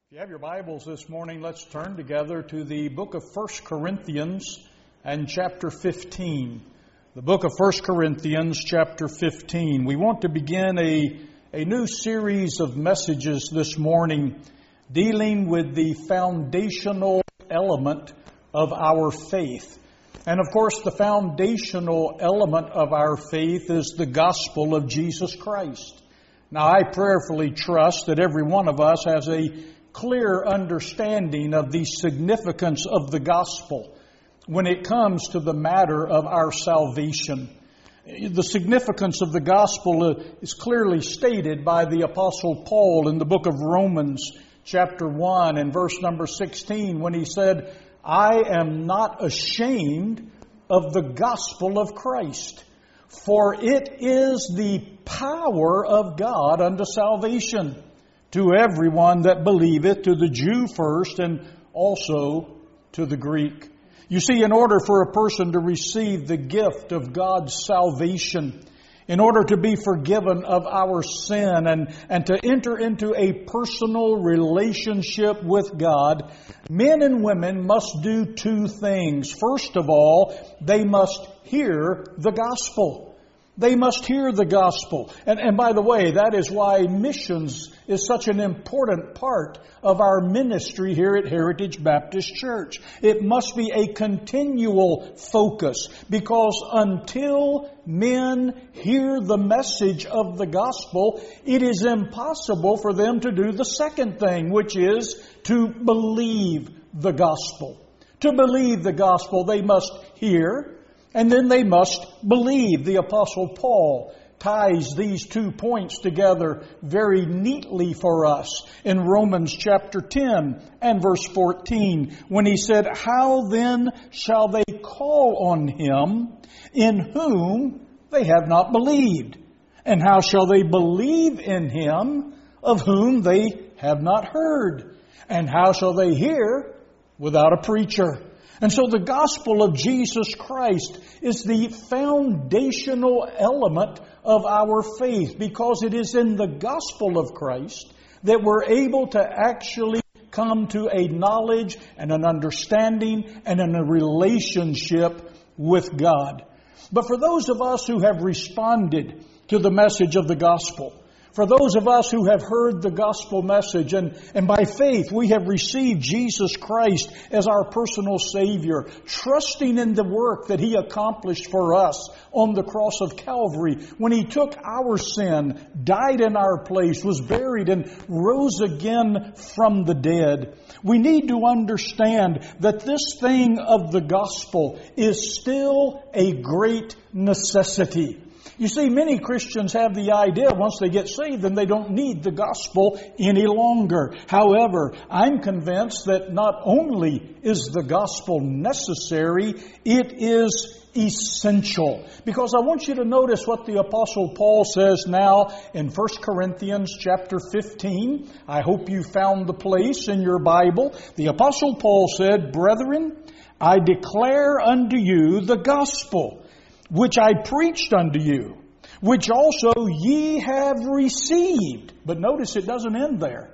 If you have your Bibles this morning, let's turn together to the book of 1 Corinthians and chapter 15. The book of 1 Corinthians, chapter 15. We want to begin a new series of messages this morning dealing with the foundational element of our faith. And of course, the foundational element of our faith is the gospel of Jesus Christ. Now, I prayerfully trust that every one of us has a clear understanding of the significance of the gospel when it comes to the matter of our salvation. The significance of the gospel is clearly stated by the Apostle Paul in the book of Romans, chapter 1 and verse number 16, when he said, "I am not ashamed of the gospel of Christ, for it is the power of God unto salvation to everyone that believeth, to the Jew first, and also to the Greek." You see, in order for a person to receive the gift of God's salvation, in order to be forgiven of our sin and to enter into a personal relationship with God, men and women must do two things. First of all, they must hear the gospel. They must hear the gospel. And by the way, that is why missions is such an important part of our ministry here at Heritage Baptist Church. It must be a continual focus, because until men hear the message of the gospel, it is impossible for them to do the second thing, which is to believe the gospel. To believe the gospel, they must hear, and then they must believe. The Apostle Paul ties these 2 points together very neatly for us in Romans chapter 10 and verse 14, when he said, "How then shall they call on him in whom they have not believed? And how shall they believe in him of whom they have not heard? And how shall they hear without a preacher?" And so the gospel of Jesus Christ is the foundational element of our faith, because it is in the gospel of Christ that we're able to actually come to a knowledge and an understanding and in a relationship with God. But for those of us who have responded to the message of the gospel, for those of us who have heard the gospel message and by faith we have received Jesus Christ as our personal Savior, trusting in the work that He accomplished for us on the cross of Calvary when He took our sin, died in our place, was buried, and rose again from the dead, we need to understand that this thing of the gospel is still a great necessity. You see, many Christians have the idea once they get saved, then they don't need the gospel any longer. However, I'm convinced that not only is the gospel necessary, it is essential. Because I want you to notice what the Apostle Paul says now in 1 Corinthians chapter 15. I hope you found the place in your Bible. The Apostle Paul said, "Brethren, I declare unto you the gospel which I preached unto you, which also ye have received." But notice it doesn't end there.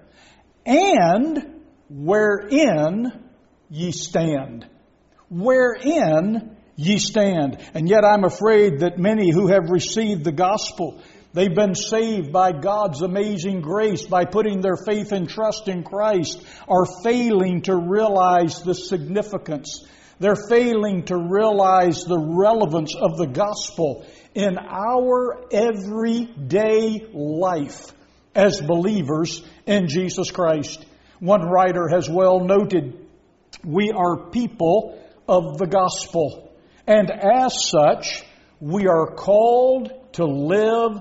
"And wherein ye stand." Wherein ye stand. And yet I'm afraid that many who have received the gospel, they've been saved by God's amazing grace by putting their faith and trust in Christ, are failing to realize the significance. They're failing to realize the relevance of the gospel in our everyday life as believers in Jesus Christ. One writer has well noted, we are people of the gospel, and as such, we are called to live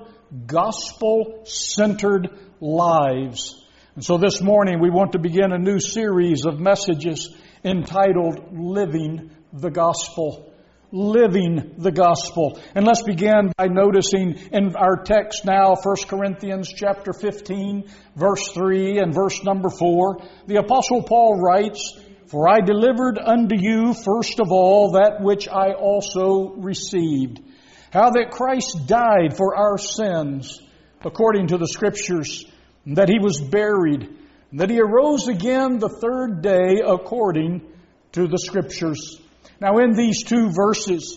gospel-centered lives. And so this morning we want to begin a new series of messages entitled Living the Gospel. Living the Gospel. And let's begin by noticing in our text now, 1 Corinthians chapter 15, verse 3 and verse number 4. The Apostle Paul writes, "For I delivered unto you first of all that which I also received, how that Christ died for our sins, according to the Scriptures, that He was buried, and that He arose again the third day according to the Scriptures. Now in these two verses,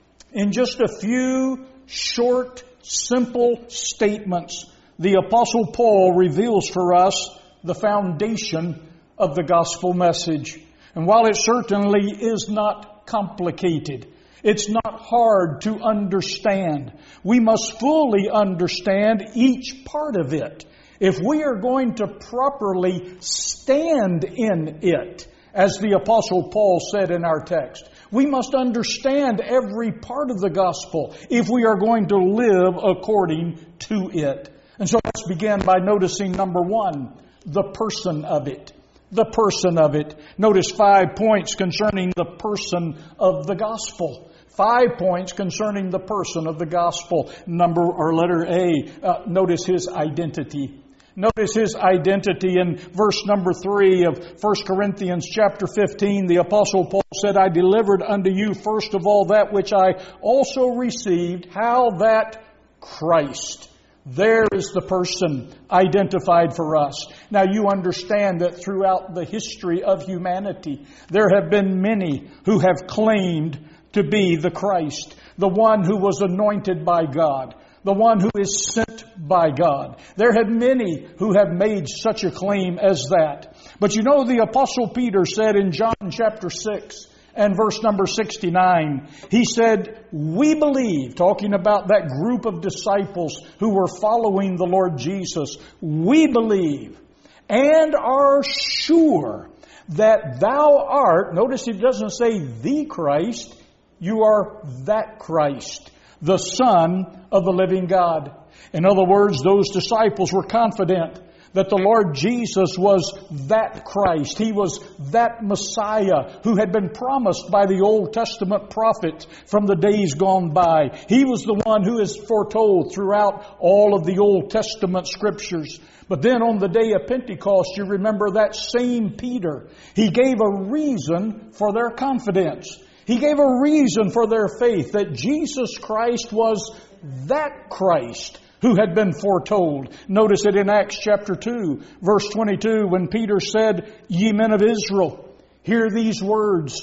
in just a few short, simple statements, the Apostle Paul reveals for us the foundation of the gospel message. And while it certainly is not complicated, it's not hard to understand, we must fully understand each part of it if we are going to properly stand in it, as the Apostle Paul said in our text. We must understand every part of the gospel if we are going to live according to it. And so let's begin by noticing, number one, the person of it. The person of it. Notice 5 points concerning the person of the gospel. 5 points concerning the person of the gospel. Letter A, notice His identity. Notice His identity in verse number 3 of 1 Corinthians chapter 15. The Apostle Paul said, I delivered unto you first of all that which I also received, how that Christ. There is the person identified for us. Now you understand that throughout the history of humanity, there have been many who have claimed to be the Christ, the one who was anointed by God, the one who is sent by God. There have many who have made such a claim as that. But you know, the Apostle Peter said in John chapter 6 and verse number 69, he said, we believe, talking about that group of disciples who were following the Lord Jesus, we believe and are sure that thou art, notice it doesn't say the Christ, you are that Christ, the Son of the living God. In other words, those disciples were confident that the Lord Jesus was that Christ. He was that Messiah who had been promised by the Old Testament prophets from the days gone by. He was the one who is foretold throughout all of the Old Testament scriptures. But then on the day of Pentecost, you remember that same Peter, he gave a reason for their confidence. He gave a reason for their faith that Jesus Christ was that Christ who had been foretold. Notice it in Acts chapter 2, verse 22, when Peter said, Ye men of Israel, hear these words,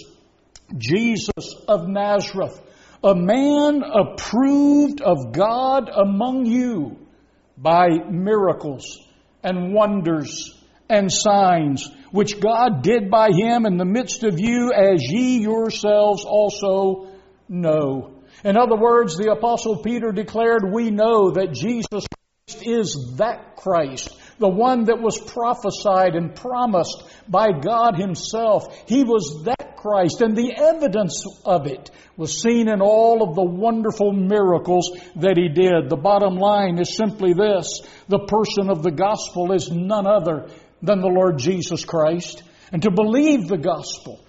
Jesus of Nazareth, a man approved of God among you by miracles and wonders and signs, which God did by Him in the midst of you, as ye yourselves also know. In other words, the Apostle Peter declared, we know that Jesus Christ is that Christ, the one that was prophesied and promised by God Himself. He was that Christ, and the evidence of it was seen in all of the wonderful miracles that He did. The bottom line is simply this: the person of the gospel is none other than the Lord Jesus Christ. And to believe the gospel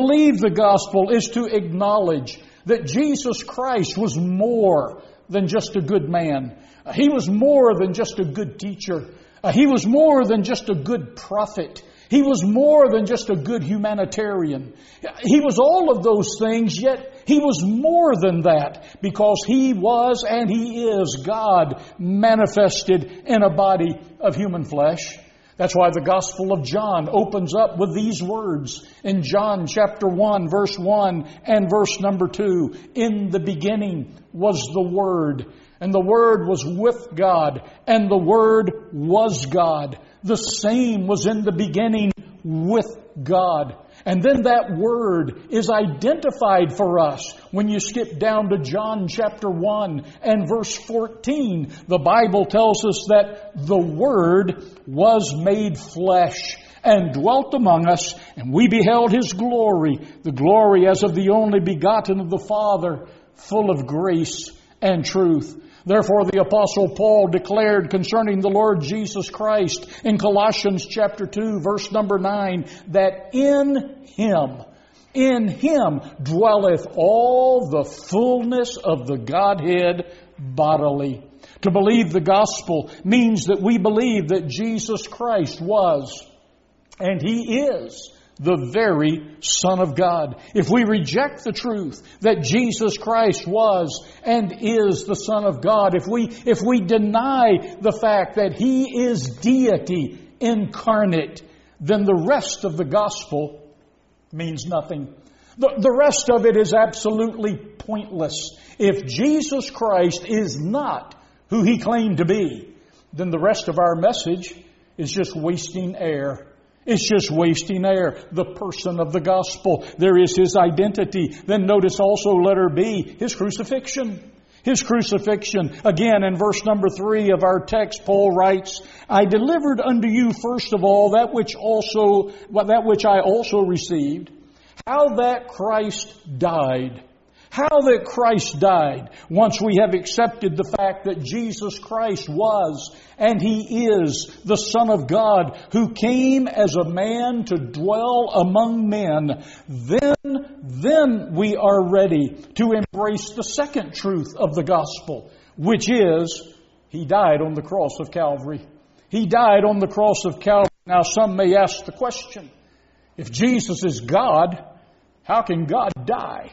is to acknowledge that Jesus Christ was more than just a good man. He was more than just a good teacher. He was more than just a good prophet. He was more than just a good humanitarian. He was all of those things, yet He was more than that, because He was and He is God manifested in a body of human flesh. That's why the Gospel of John opens up with these words in John chapter 1, verse 1 and verse number 2. In the beginning was the Word, and the Word was with God, and the Word was God. The same was in the beginning with God. And then that Word is identified for us when you skip down to John chapter 1 and verse 14. The Bible tells us that the Word was made flesh and dwelt among us, and we beheld His glory, the glory as of the only begotten of the Father, full of grace and truth. Therefore, the Apostle Paul declared concerning the Lord Jesus Christ in Colossians chapter 2, verse number 9, that in Him dwelleth all the fullness of the Godhead bodily. To believe the gospel means that we believe that Jesus Christ was, and He is, the very Son of God. If we reject the truth that Jesus Christ was and is the Son of God, if we deny the fact that He is deity incarnate, then the rest of the gospel means nothing. The rest of it is absolutely pointless. If Jesus Christ is not who He claimed to be, then the rest of our message is just wasting air. It's just wasting air. The person of the gospel. There is His identity. Then notice also letter B, His crucifixion. His crucifixion. Again, in verse number 3 of our text, Paul writes, I delivered unto you first of all that which I also received, how that Christ died. How that Christ died. Once we have accepted the fact that Jesus Christ was and He is the Son of God who came as a man to dwell among men, then we are ready to embrace the second truth of the gospel, which is He died on the cross of Calvary. He died on the cross of Calvary. Now some may ask the question, if Jesus is God, how can God die?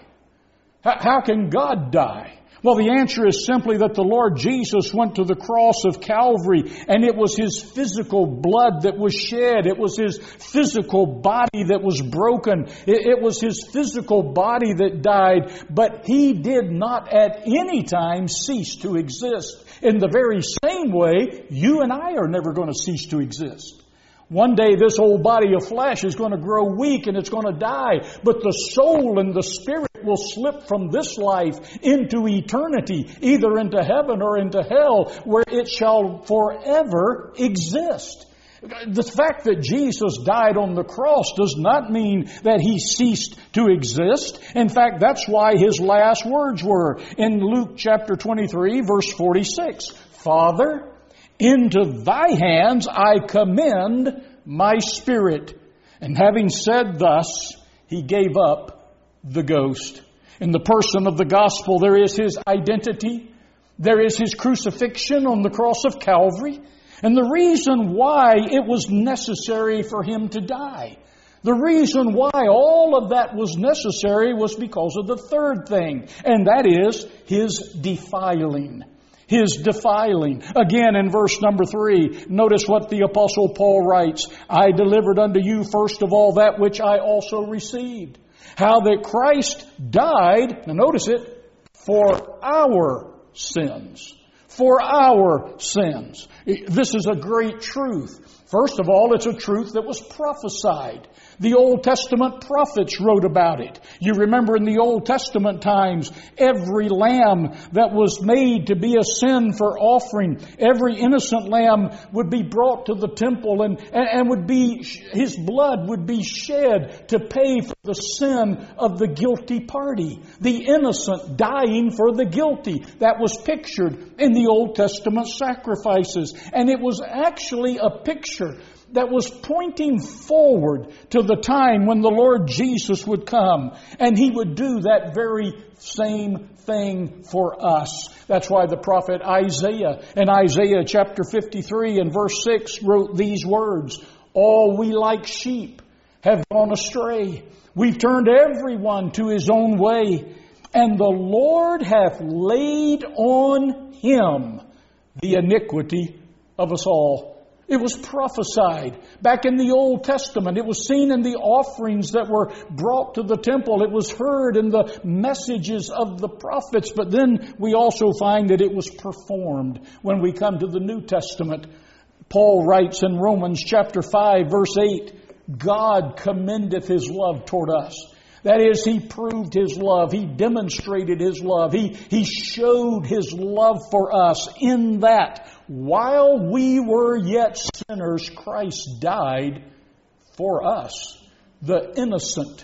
How can God die? Well, the answer is simply that the Lord Jesus went to the cross of Calvary, and it was His physical blood that was shed. It was His physical body that was broken. It was His physical body that died, but He did not at any time cease to exist. In the very same way, you and I are never going to cease to exist. One day this old body of flesh is going to grow weak and it's going to die. But the soul and the spirit will slip from this life into eternity, either into heaven or into hell, where it shall forever exist. The fact that Jesus died on the cross does not mean that He ceased to exist. In fact, that's why His last words were in Luke chapter 23, verse 46. Father, into Thy hands I commend my spirit. And having said thus, He gave up the ghost. In the person of the gospel, there is His identity. There is His crucifixion on the cross of Calvary. And the reason why it was necessary for Him to die. The reason why all of that was necessary was because of the third thing. And that is His defiling. His defiling. Again, in verse number 3, notice what the Apostle Paul writes. I delivered unto you first of all that which I also received. How that Christ died, now notice it, for our sins. For our sins. This is a great truth. First of all, it's a truth that was prophesied. The Old Testament prophets wrote about it. You remember in the Old Testament times, every lamb that was made to be a sin for offering, every innocent lamb would be brought to the temple and would be, his blood would be shed to pay for the sin of the guilty party. The innocent dying for the guilty. That was pictured in the Old Testament sacrifices. And it was actually a picture that was pointing forward to the time when the Lord Jesus would come and He would do that very same thing for us. That's why the prophet Isaiah in Isaiah chapter 53 and verse 6 wrote these words, all we like sheep have gone astray. We've turned everyone to his own way, and the Lord hath laid on Him the iniquity of us all. It was prophesied back in the Old Testament. It was seen in the offerings that were brought to the temple. It was heard in the messages of the prophets. But then we also find that it was performed when we come to the New Testament. Paul writes in Romans chapter 5 verse 8, God commendeth His love toward us. That is, He proved His love. He demonstrated His love. He showed His love for us in that while we were yet sinners, Christ died for us, the innocent,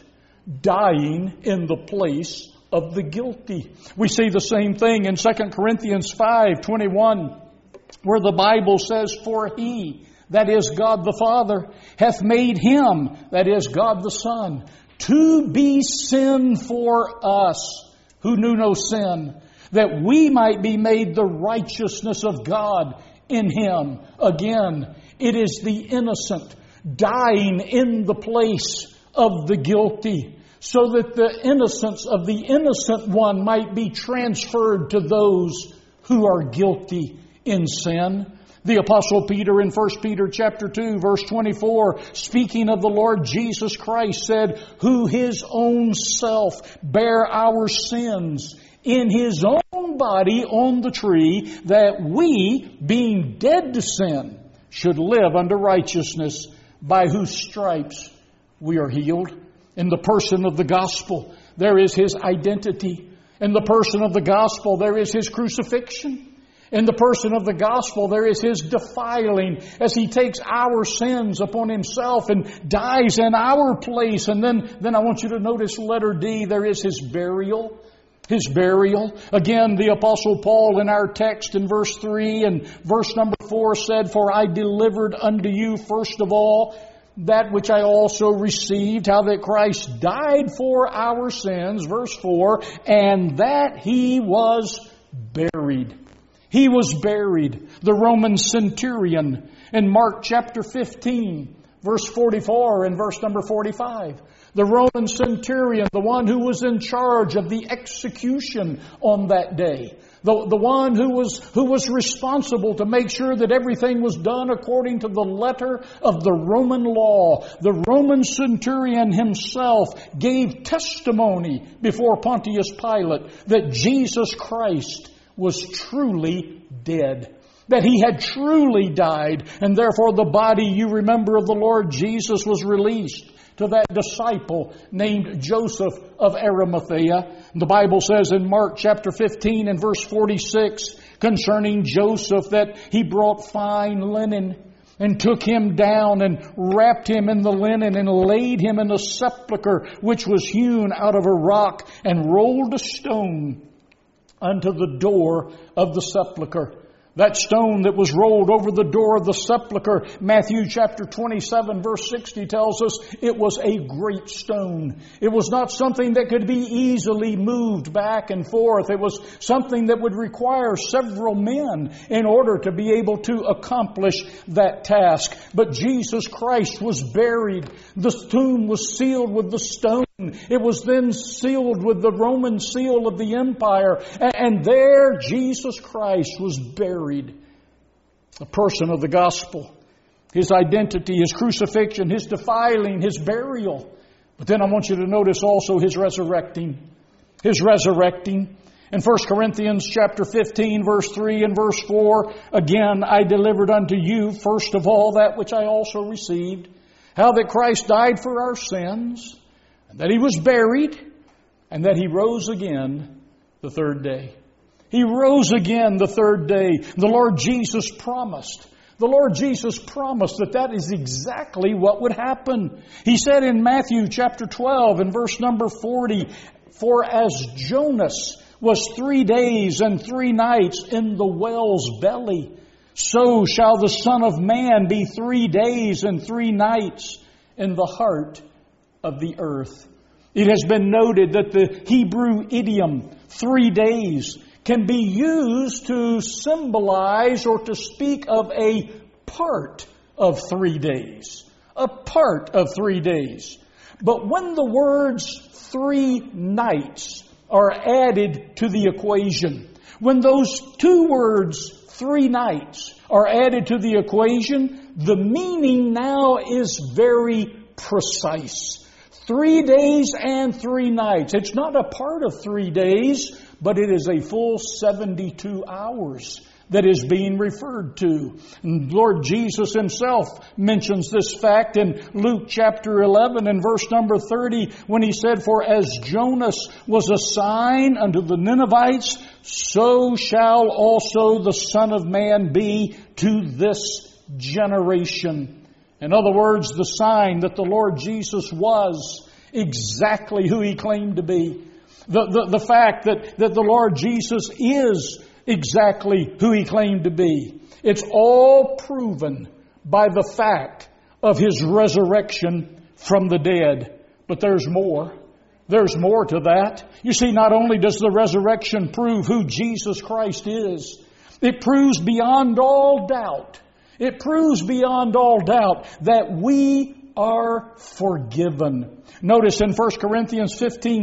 dying in the place of the guilty. We see the same thing in 2 Corinthians 5:21, where the Bible says, for He, that is God the Father, hath made Him, that is God the Son, to be sin for us, who knew no sin, that we might be made the righteousness of God in Him. Again, it is the innocent dying in the place of the guilty, so that the innocence of the innocent one might be transferred to those who are guilty in sin. The Apostle Peter in 1 Peter chapter 2 verse 24, speaking of the Lord Jesus Christ, said, who His own self bare our sins in His own body on the tree, that we, being dead to sin, should live unto righteousness, by whose stripes we are healed. In the person of the gospel, there is His identity. In the person of the gospel, there is His crucifixion. In the person of the gospel, there is His defiling as He takes our sins upon Himself and dies in our place. And then I want you to notice letter D, there is His burial. His burial. Again, the Apostle Paul in our text in verse 3 and verse number 4 said, for I delivered unto you first of all that which I also received, how that Christ died for our sins, verse 4, and that He was buried. He was buried. The Roman centurion in Mark chapter 15, verse 44 and verse number 45. The Roman centurion, the one who was in charge of the execution on that day. The one who was responsible to make sure that everything was done according to the letter of the Roman law. The Roman centurion himself gave testimony before Pontius Pilate that Jesus Christ was truly dead. That He had truly died, and therefore the body, you remember, of the Lord Jesus was released to that disciple named Joseph of Arimathea. The Bible says in Mark chapter 15 and verse 46 concerning Joseph that he brought fine linen and took him down and wrapped him in the linen and laid him in a sepulchre which was hewn out of a rock, and rolled a stone unto the door of the sepulchre. That stone that was rolled over the door of the sepulchre, Matthew chapter 27 verse 60 tells us it was a great stone. It was not something that could be easily moved back and forth. It was something that would require several men in order to be able to accomplish that task. But Jesus Christ was buried. The tomb was sealed with the stone. It was then sealed with the Roman seal of the empire. And there Jesus Christ was buried. A person of the gospel. His identity, His crucifixion, His defiling, His burial. But then I want you to notice also His resurrecting. His resurrecting. In 1 Corinthians chapter 15 verse 3 and verse 4, again, I delivered unto you first of all that which I also received. How that Christ died for our sins, that He was buried, and that He rose again the third day. He rose again the third day. The Lord Jesus promised. The Lord Jesus promised that is exactly what would happen. He said in Matthew chapter 12 and verse number 40, for as Jonas was 3 days and 3 nights in the whale's belly, so shall the Son of Man be 3 days and 3 nights in the heart of the earth. It has been noted that the Hebrew idiom 3 days can be used to symbolize or to speak of a part of 3 days. A part of 3 days. But when the words 3 nights are added to the equation, when those two words 3 nights are added to the equation, the meaning now is very precise. 3 days and 3 nights. It's not a part of 3 days, but it is a full 72 hours that is being referred to. And Lord Jesus Himself mentions this fact in Luke chapter 11 and verse number 30 when He said, for as Jonas was a sign unto the Ninevites, so shall also the Son of Man be to this generation. In other words, the sign that the Lord Jesus was exactly who He claimed to be. The fact that the Lord Jesus is exactly who He claimed to be. It's all proven by the fact of His resurrection from the dead. But there's more. There's more to that. You see, not only does the resurrection prove who Jesus Christ is, it proves beyond all doubt. It proves beyond all doubt that we are forgiven. Notice in 1 Corinthians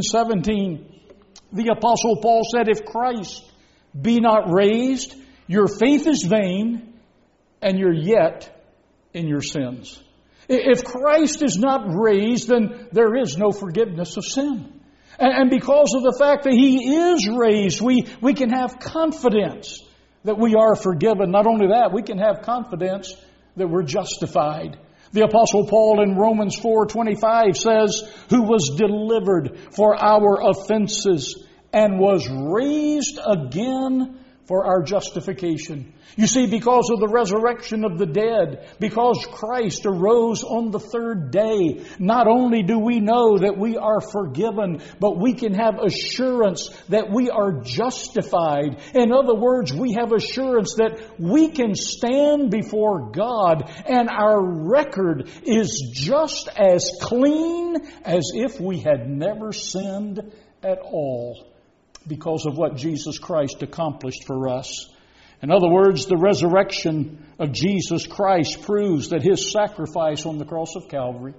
15:17, the Apostle Paul said, if Christ be not raised, your faith is vain, and you're yet in your sins. If Christ is not raised, then there is no forgiveness of sin. And because of the fact that He is raised, we can have confidence that we are forgiven. Not only that, we can have confidence that we're justified. The Apostle Paul in Romans 4:25 says, who was delivered for our offenses and was raised again for our justification. You see, because of the resurrection of the dead, because Christ arose on the third day, not only do we know that we are forgiven, but we can have assurance that we are justified. In other words, we have assurance that we can stand before God and our record is just as clean as if we had never sinned at all, because of what Jesus Christ accomplished for us. In other words, the resurrection of Jesus Christ proves that His sacrifice on the cross of Calvary,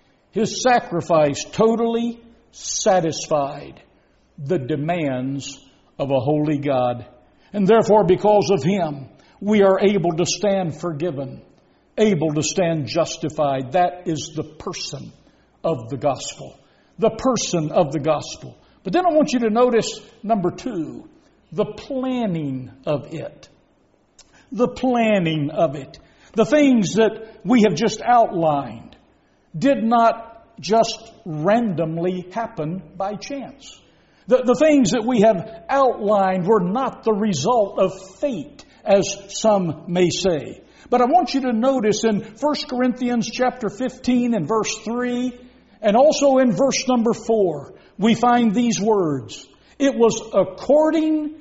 His sacrifice totally satisfied the demands of a holy God. And therefore, because of Him, we are able to stand forgiven, able to stand justified. That is the person of the gospel. The person of the gospel. But then I want you to notice, number 2, the planning of it. The planning of it. The things that we have just outlined did not just randomly happen by chance. The things that we have outlined were not the result of fate, as some may say. But I want you to notice in 1 Corinthians chapter 15 and verse 3, and also in verse number 4, we find these words. It was according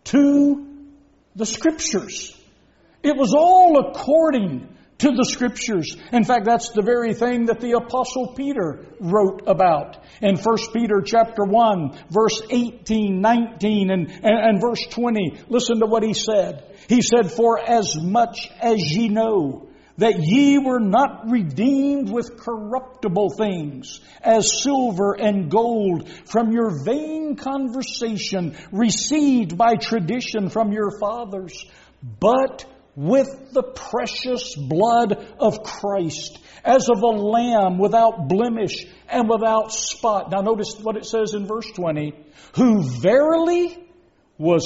to the Scriptures. It was all according to the Scriptures. In fact, that's the very thing that the Apostle Peter wrote about. In 1 Peter chapter 1, verse 18, 19, and verse 20, listen to what he said. He said, for as much as ye know that ye were not redeemed with corruptible things, as silver and gold, from your vain conversation received by tradition from your fathers, but with the precious blood of Christ, as of a lamb without blemish and without spot. Now notice what it says in verse 20, who verily was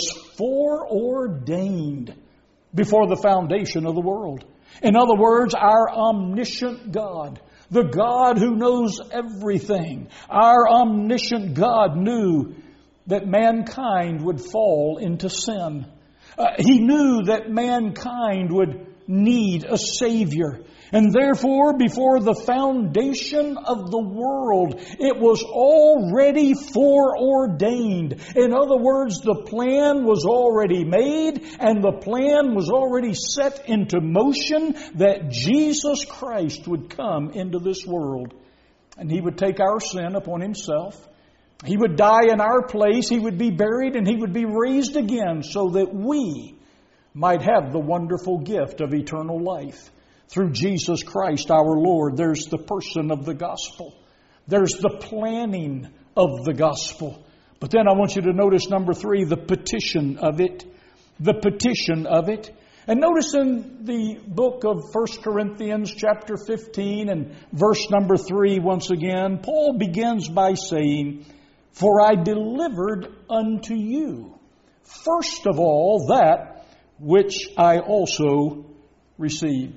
foreordained before the foundation of the world. In other words, our omniscient God, the God who knows everything, our omniscient God knew that mankind would fall into sin. He knew that mankind would need a Savior. And therefore, before the foundation of the world, it was already foreordained. In other words, the plan was already made and the plan was already set into motion that Jesus Christ would come into this world. And He would take our sin upon Himself. He would die in our place. He would be buried and He would be raised again so that we might have the wonderful gift of eternal life. Through Jesus Christ our Lord. There's the person of the gospel. There's the planning of the gospel. But then I want you to notice number 3, the petition of it. The petition of it. And notice in the book of 1 Corinthians chapter 15 and verse number 3 once again, Paul begins by saying, for I delivered unto you, first of all, that which I also received.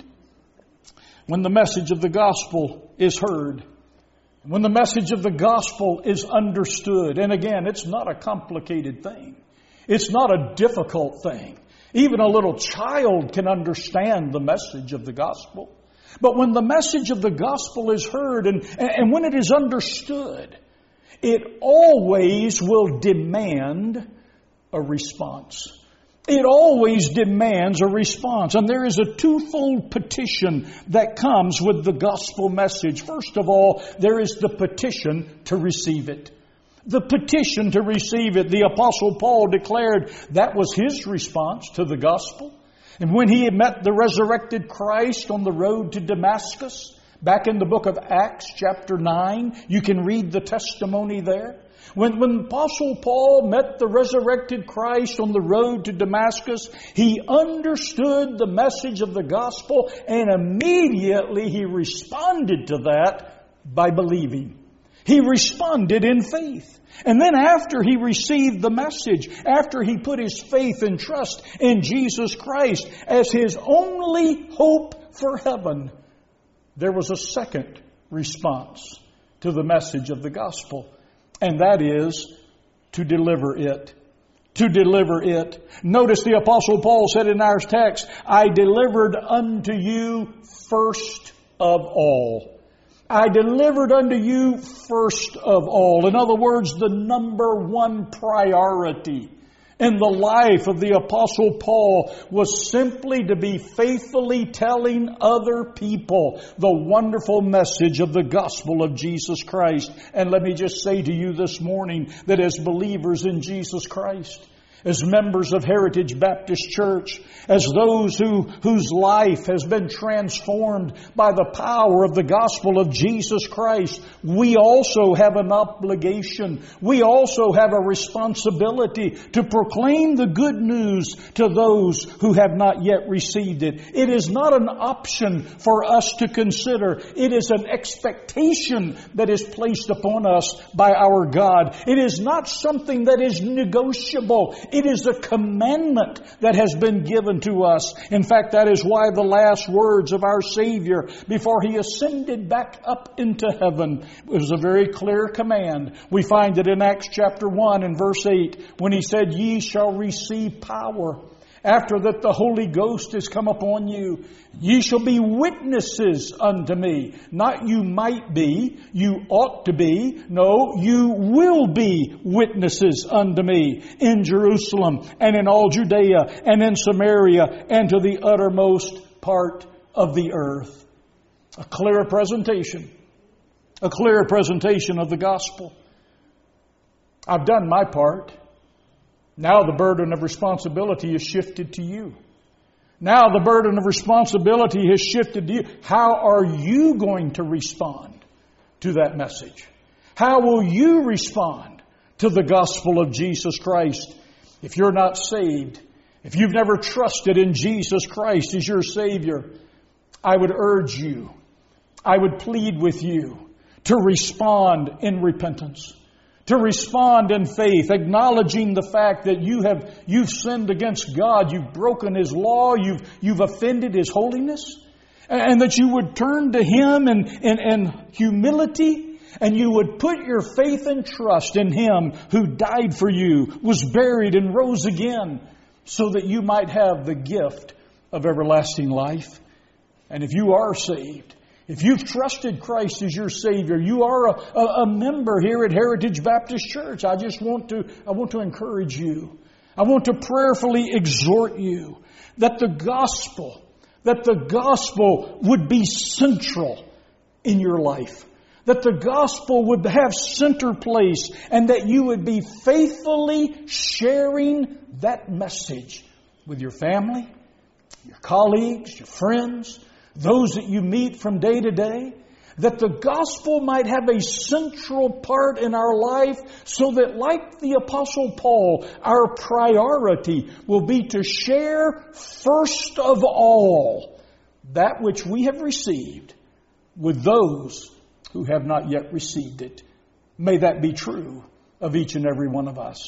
When the message of the gospel is heard, when the message of the gospel is understood, and again, it's not a complicated thing. It's not a difficult thing. Even a little child can understand the message of the gospel. But when the message of the gospel is heard and when it is understood, it always will demand a response. It always demands a response. And there is a twofold petition that comes with the gospel message. First of all, there is the petition to receive it. The petition to receive it. The Apostle Paul declared that was his response to the gospel. And when he had met the resurrected Christ on the road to Damascus, back in the book of Acts chapter 9, you can read the testimony there. When Apostle Paul met the resurrected Christ on the road to Damascus, he understood the message of the gospel, and immediately he responded to that by believing. He responded in faith. And then after he received the message, after he put his faith and trust in Jesus Christ as his only hope for heaven, there was a second response to the message of the gospel. And that is to deliver it. To deliver it. Notice the Apostle Paul said in our text, I delivered unto you first of all. I delivered unto you first of all. In other words, the number one priority in the life of the Apostle Paul was simply to be faithfully telling other people the wonderful message of the gospel of Jesus Christ. And let me just say to you this morning that as believers in Jesus Christ, as members of Heritage Baptist Church, as those whose life has been transformed by the power of the gospel of Jesus Christ, we also have an obligation. We also have a responsibility to proclaim the good news to those who have not yet received it. It is not an option for us to consider. It is an expectation that is placed upon us by our God. It is not something that is negotiable. It is a commandment that has been given to us. In fact, that is why the last words of our Savior before He ascended back up into heaven was a very clear command. We find it in Acts chapter 1 and verse 8 when He said, Ye shall receive power after that the Holy Ghost is come upon you. Ye shall be witnesses unto me. Not you might be, you ought to be. No, you will be witnesses unto me in Jerusalem and in all Judea and in Samaria and to the uttermost part of the earth. A clear presentation of the gospel. I've done my part. Now the burden of responsibility is shifted to you. Now the burden of responsibility has shifted to you. How are you going to respond to that message? How will you respond to the gospel of Jesus Christ? If you're not saved, if you've never trusted in Jesus Christ as your Savior, I would urge you, I would plead with you to respond in repentance. To respond in faith, acknowledging the fact that you've sinned against God, you've broken His law, you've offended His holiness, and that you would turn to Him in humility, and you would put your faith and trust in Him who died for you, was buried and rose again, so that you might have the gift of everlasting life. And if you are saved, if you've trusted Christ as your Savior, you are a member here at Heritage Baptist Church. I want to encourage you. I want to prayerfully exhort you that the gospel would be central in your life. That the gospel would have center place and that you would be faithfully sharing that message with your family, your colleagues, your friends, those that you meet from day to day, that the gospel might have a central part in our life so that, like the Apostle Paul, our priority will be to share first of all that which we have received with those who have not yet received it. May that be true of each and every one of us.